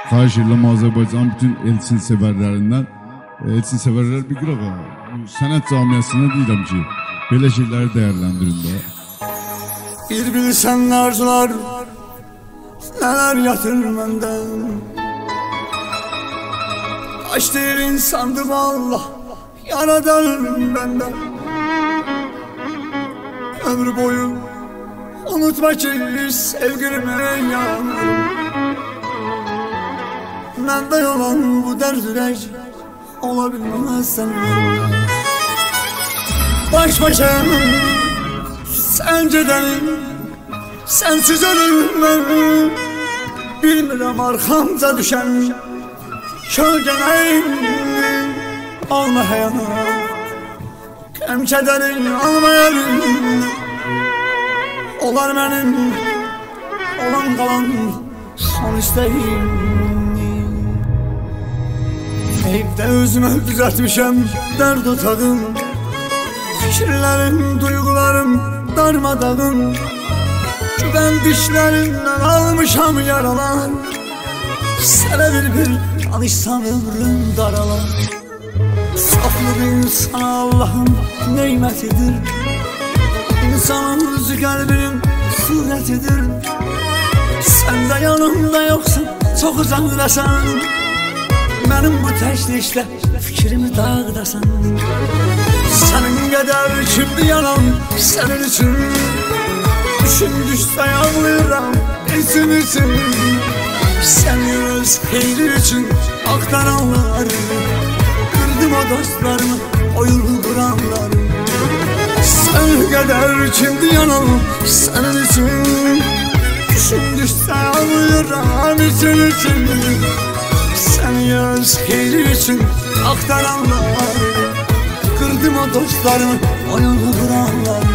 Xahiş edirəm Azərbaycan bütün Elçin sevərlərindən. Elçin sevərlər bir qırağa. Sənət camiasına deyirəm ki, belə şeyləri dəyərləndirin də. Bir bilsən arzular, nələr yatır məndən. Aç deyir insandır Allah, yaradan bəndən. Ömrü boyu unutma ki sevgilime yandım. Məndə olan bu dərd ürək ola bilməz səndən. Baş başam sən gedənin, sənsiz ölürüm. Bilmirəm arxamca düşən kölgələyin. Alma həyat, qəm kədərin almayarım. Olar mənim olan qalan son istəyim. Evdə özümə düzəltmişəm dərd otağım. Fikirlərim, duygularım darmadağın. Güvən dişlərimdən almışam yaralar. Sənə bir danışsam ömrüm daralar. Saflıq insan Allah'ın neymətidir. İnsanın özü qəlbinin surətidir. Sən də yanımda yoxsun, çox uzaqdasan. Mənim bu təşvişlə fikrimi dağıdasan. Sənin qədər kimdir yanan sənin üçün. Düşün düşsə ağlayıram için. Səni öz xeyri üçün axtaranlar. Qırdım o dostlarımı, oyunu quranlar. Sən qədər kimdir yanan sənin üçün. Düşün düşsə ağlayıram için. Səni öz xeyri üçün axtaranlar. Qırdım o dostlarımı, oyunu quranlar.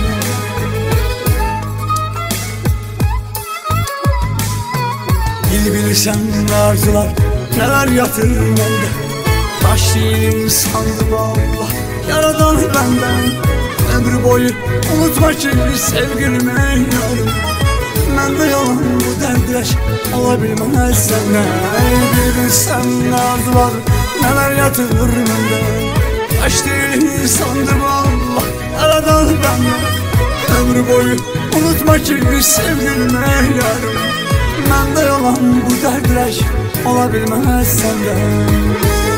Bilirsən arzular nələr yatır məndə. Daş değilim sandım Allah, yaradan bəndən. Ömrü boyu unutma ki sevgilime yarım. Məndə yalan bu dərdləş ola bilməz səndən. Bilirsən arzular nələr yatır məndə. Daş değilim sandım Allah, yaradan bəndən. Ömrü boyu unutma ki sevgilime yarım. Məndə yalan bu dərdləş ola bilməz səndən.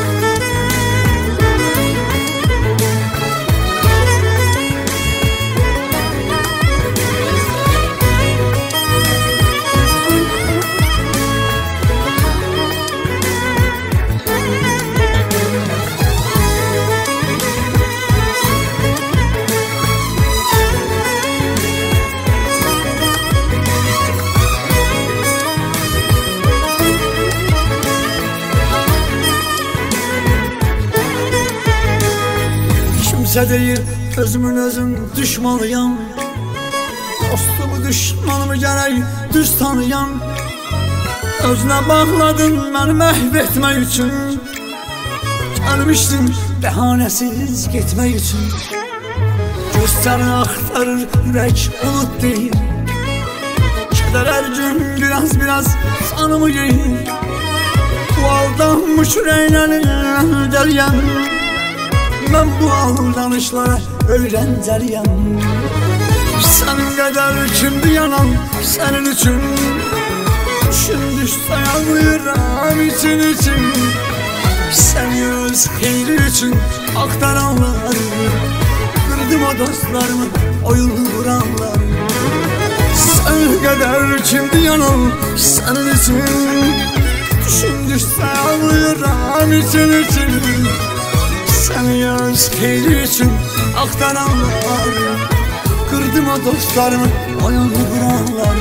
Kimsə deyir özümün özüm düşmanıyam. Dostumu düşmanımı gərək düz tanıyam. Özünə bağladın məni məhv etmək üçün. Gəlmişdin bəhanəsiz getmək üçün. Göstərin axtarır ürək unut deyir. Kədər hər gün biraz canımı yeyir. Bu aldanmış ürəklərin dəliyəm. Mən bu aldanışlara öyrəncəliyəm. Sənin qədər kimdir yanan sənin üçün. Düşün düşsə ağlayıram için. Səni öz xeyri üçün axtaranlar. Qırdım o dostlarımı, oyunu quranlar. Sənin qədər kimdir yanan sənin üçün. Düşün düşsə ağlayıram için. Səni öz xeyri üçün axtaranlar. Qırdım o dostlarımı, oyunu quranlar.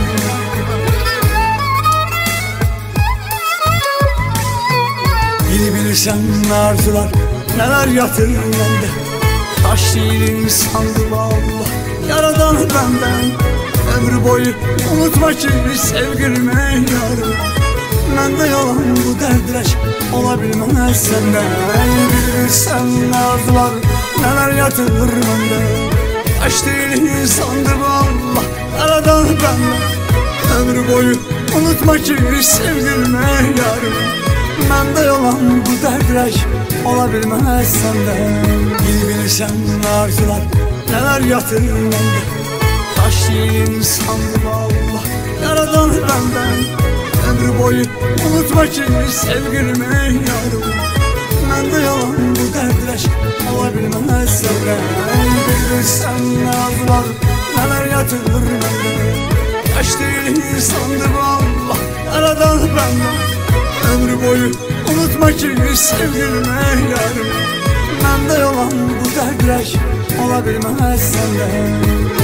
Bilirsən arzular nələr yatır məndə. Daş değilim sandım Allah, yaradan bəndən. Ömrü boyu unutma ki sevgilime yarım. Məndə yalan bu dərdləş ola bilməz səndən. Bilirsən arzular nələr yatır məndə. Daş değilim sandım Allah, yaradan bəndən. Ömrü boyu unutma ki sevgilime yarım. Məndə yalan bu dərdləş ola bilməz səndə. Bilmirsən arzular nələr yatır məndə. Daşlayın sandım Allah yaradan bəndən. Ömrü boyu unutma ki sevgilimi yarım. Məndə yalan bu dərdləş ola bilməz səndə. Bilmirsən arzular nələr yatır məndə. Daşlayın sandım Allah yaradan bəndən. Ömrü boyu unutma ki sevgilime yarım. Məndə yalan bu dərdləş ola bilməz səndə.